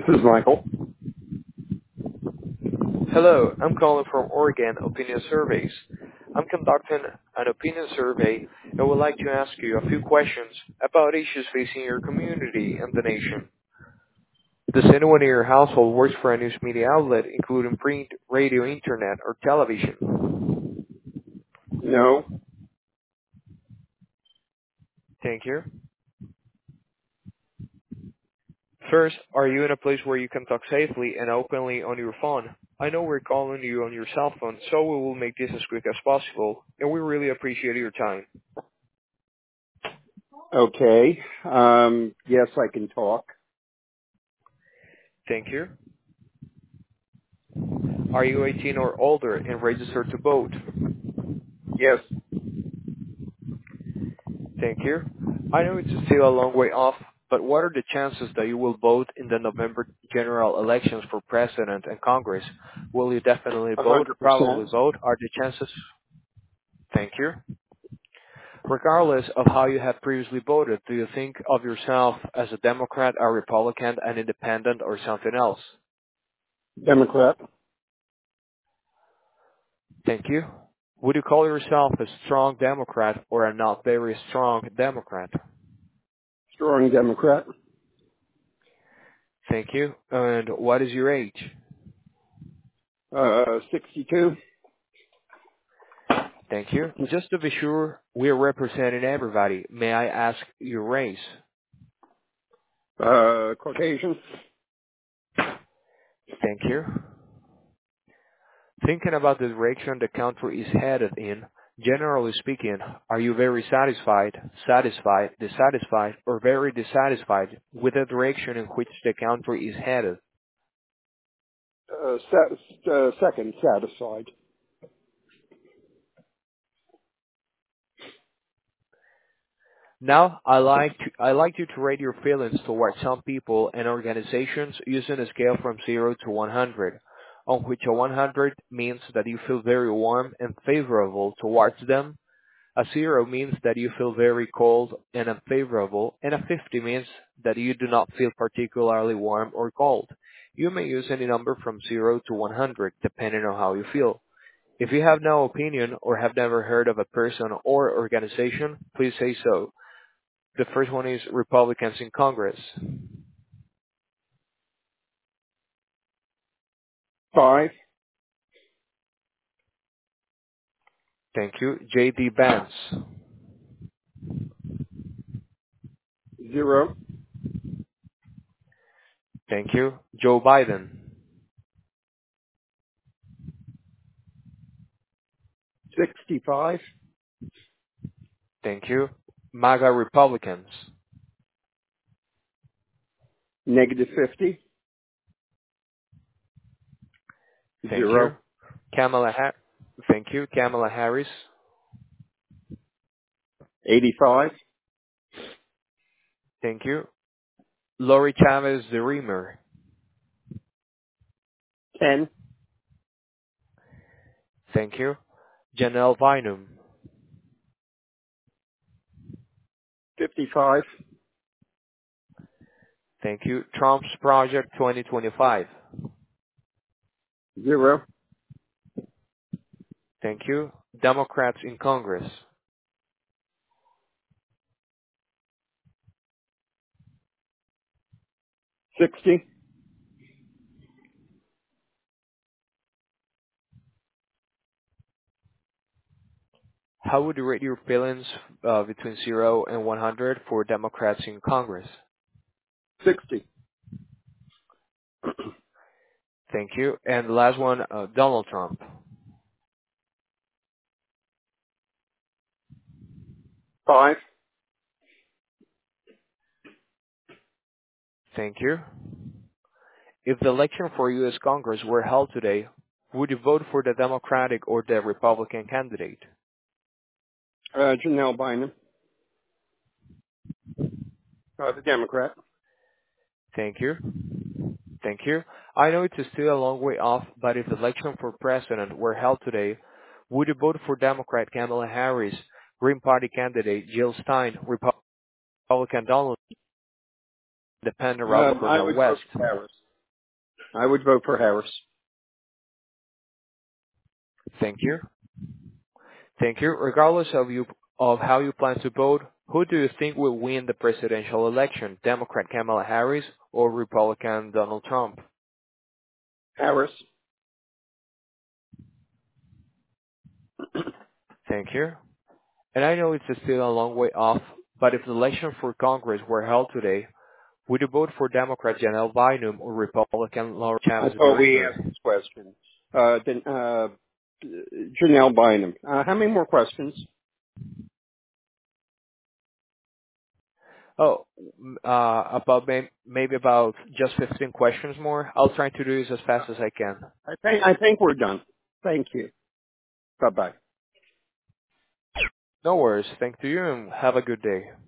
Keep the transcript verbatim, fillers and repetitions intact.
is Michael. Hello, I'm calling from Oregon Opinion Surveys. I'm conducting an opinion survey and would like to ask you a few questions about issues facing your community and the nation. Does anyone in your household work for a news media outlet, including print, radio, internet, or television? No. Thank you. First, are you in a place where you can talk safely and openly on your phone? I know we're calling you on your cell phone, so we will make this as quick as possible, and we really appreciate your time. Okay. Um, yes, I can talk. Thank you. Are you eighteen or older and registered to vote? Yes. Thank you. I know it's still a long way off, but what are the chances that you will vote in the November general elections for president and Congress? Will you definitely A vote, hundred probably percent. vote? Are the chances? Thank you. Regardless of how you have previously voted, do you think of yourself as a Democrat, a Republican, an independent, or something else? Democrat. Thank you. Would you call yourself a strong Democrat or a not very strong Democrat? Strong Democrat. Thank you. And what is your age? Uh, sixty-two. Thank you. Just to be sure we're representing everybody, may I ask your race? Uh, Caucasian. Thank you. Thinking about the direction the country is headed in, generally speaking, are you very satisfied, satisfied, dissatisfied, or very dissatisfied with the direction in which the country is headed? Uh, sa- uh, second, satisfied. Now, I like to, I like you to rate your feelings towards some people and organizations using a scale from zero to one hundred, on which a one hundred means that you feel very warm and favorable towards them, a zero means that you feel very cold and unfavorable, and a fifty means that you do not feel particularly warm or cold. You may use any number from zero to one hundred, depending on how you feel. If you have no opinion or have never heard of a person or organization, please say so. The first one is Republicans in Congress. Five. Thank you. J D. Vance. Zero. Thank you. Joe Biden. Sixty-five. Thank you. MAGA Republicans. Negative fifty. Thank you. Zero. Kamala ha- Thank you. Kamala Harris. Eighty-five. Thank you. Lori Chavez the Reamer. Ten. Thank you. Janelle Bynum. Fifty-five. Thank you. Trump's Project twenty twenty-five. Zero. Thank you. Democrats in Congress. Sixty. How would you rate your feelings uh, between zero and one hundred for Democrats in Congress? Sixty. Thank you. And the last one, uh, Donald Trump. Five. Thank you. If the election for U S Congress were held today, would you vote for the Democratic or the Republican candidate? Uh, Janelle Bynum. Uh, the Democrat. Thank you. Thank you. I know it's still a long way off, but if the election for president were held today, would you vote for Democrat Kamala Harris, Green Party candidate Jill Stein, Republican Donald, Independent Robert Um, I Cornel would vote West? for Harris. I would vote for Harris. Thank you. Thank you. Regardless of you of how you plan to vote, who do you think will win the presidential election? Democrat Kamala Harris or Republican Donald Trump? Harris. Thank you. And I know it's still a long way off, but if the election for Congress were held today, would you vote for Democrat Janelle Bynum or Republican Laura I Chavez thought we asked Gardner? this question. Uh, then, uh, Janelle Bynum. Uh, how many more questions? Oh, m- uh, about may- maybe about just fifteen questions more. I'll try to do this as fast as I can. I think I think we're done. Thank you. Bye bye. No worries. Thank you and have a good day.